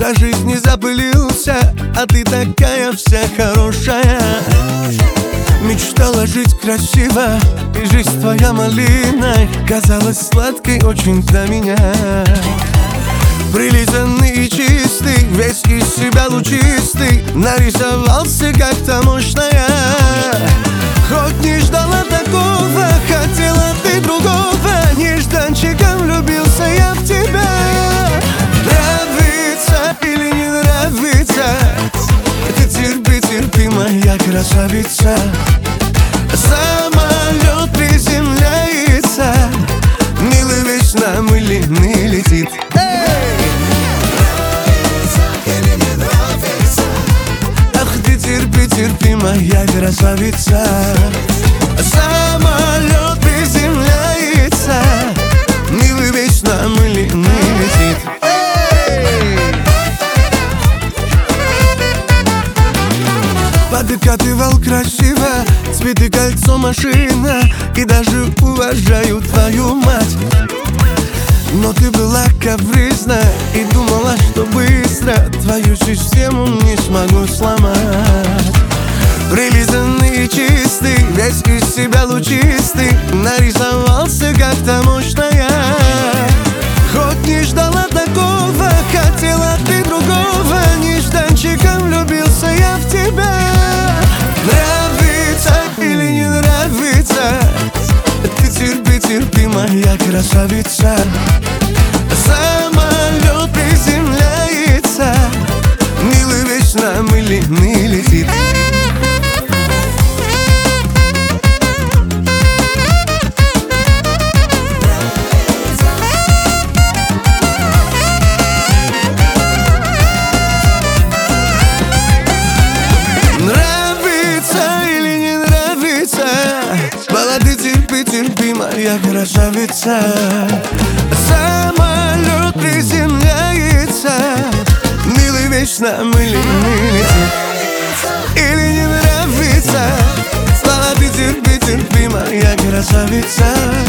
по жизни запылился, а ты такая вся хорошая. Мечтала жить красиво, и жизнь твоя малиной казалась сладкой очень для меня. Прилизанный и чистый, весь из себя лучистый, нарисовался как-то мощная. Хоть не ждала такого, хотела ты другого, нежданчиком влюбился я в тебя. Нравится или не нравится, ты терпи, терпи, моя красавица. Самолет приземляется, милый весь намыленный летит. Терпи, терпи, моя красавица. Самолет приземляется, милый весь намыленный летит. Подкатывал красиво, цветы, кольцо, машина, и даже уважаю твою мать. Но ты была капризна и думала, что быстро твою систему не смогу сломать. Прилизанный и чистый, весь из себя лучистый, нарисовался как-то мощная. Хоть не ждала такого, хотела ты другого, нежданчиком влюбился я в тебя. Нравится или не нравится, ты терпи, терпи, моя красавица. Самолет приземляется, милый весь намыленный летит. Нравится или не нравится, баллады терпи, терпи, моя красавица. Самолет приземляется, милый весь намыленный летит. Или не нравится, баллады терпи, терпи, моя красавица.